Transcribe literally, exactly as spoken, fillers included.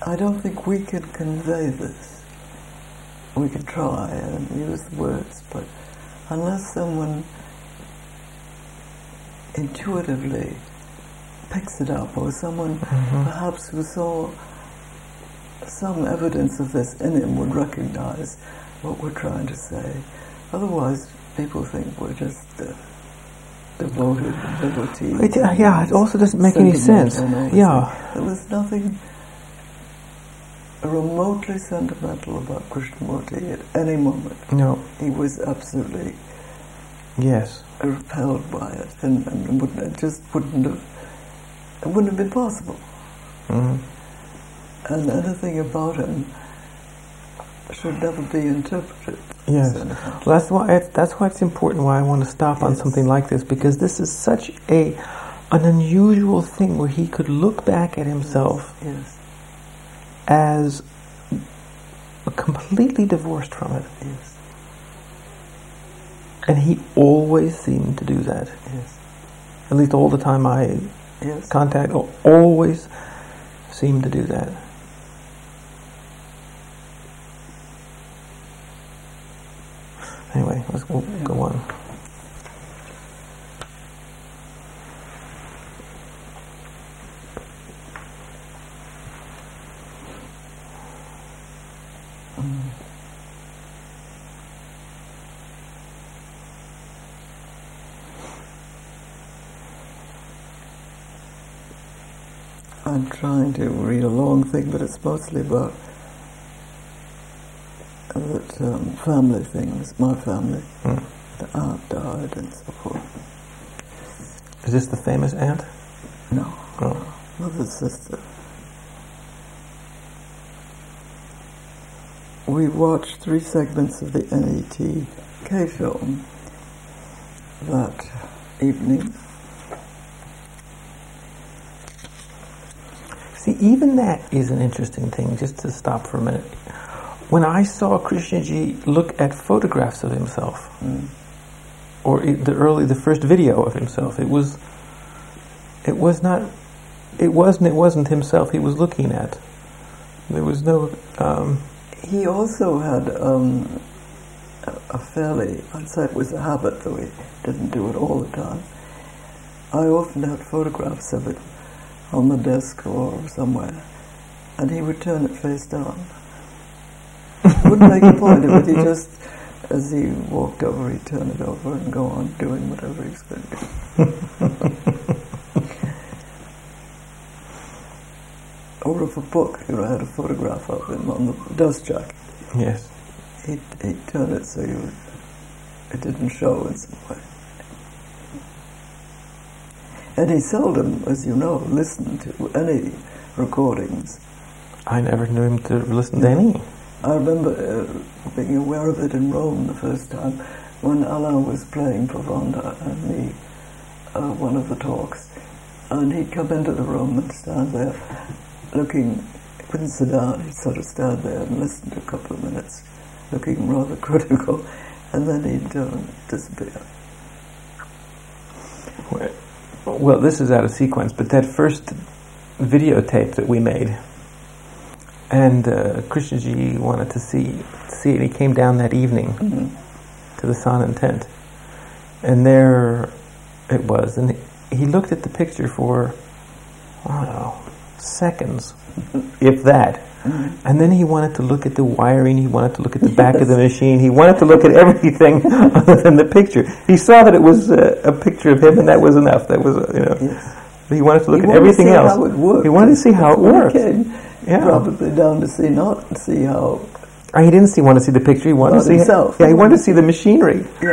I don't think we can convey this. We can try and use words, but unless someone intuitively picks it up, or someone mm-hmm. perhaps who saw some evidence of this in him would recognize what we're trying to say. Otherwise, people think we're just uh, devoted devotees. It, uh, yeah, it also doesn't make any sense. Yeah. There was nothing remotely sentimental about Krishnamurti at any moment. No. He was absolutely yes. repelled by it, and, and wouldn't, it just wouldn't have, it wouldn't have been possible. Mm-hmm. And anything about him should never be interpreted. Yes, well, that's why it's, that's why it's important. Why I want to stop yes. on something like this, because this is such a an unusual thing where he could look back at himself yes. Yes. as completely divorced from it. Yes. And he always seemed to do that. Yes. At least all the time I yes. contact, always seemed to do that. Anyway, let's go, yeah. go on. Mm. I'm trying to read a long thing, but it's mostly about that um, family things, my family. Mm. The aunt died and so forth. Is this the famous aunt? No. Oh. Mother's sister. We watched three segments of the N E T K film that evening. See, even that is an interesting thing, just to stop for a minute. When I saw Krishnaji look at photographs of himself, mm. or the early, the first video of himself, it was, it was not, it wasn't, it wasn't himself he was looking at. There was no. Um, he also had um, a, a fairly, I'd say it was a habit, though he didn't do it all the time. I often had photographs of it on the desk or somewhere, and he would turn it face down. Wouldn't make a point of it. He just, as he walked over, he'd turn it over and go on doing whatever he was going to do. Or if a book, you know, had a photograph of him on the dust jacket. Yes. He'd, he'd turn it so you, it didn't show in some way. And he seldom, as you know, listened to any recordings. I never knew him to listen to any. I remember uh, being aware of it in Rome the first time when Alain was playing for Vanda and me, uh, one of the talks, and he'd come into the room and stand there looking, he wouldn't sit down, he'd sort of stand there and listen to a couple of minutes, looking rather critical, and then he'd uh, disappear. Well, this is out of sequence, but that first videotape that we made, and uh, Krishnaji wanted to see see it. He came down that evening mm-hmm. to the Sanan tent, and there it was. And he looked at the picture for, I don't know, seconds, if that. Mm-hmm. And then he wanted to look at the wiring. He wanted to look at the back yes. of the machine. He wanted to look at everything other than the picture. He saw that it was uh, a picture of him, and that was enough. That was, uh, you know. Yes. He wanted to look he at everything else. How it worked. He wanted to see how it worked. Yeah. Probably down to see not see how. He didn't see want to see the picture. He wanted to see himself. Yeah, he wanted to see the machinery. Yeah.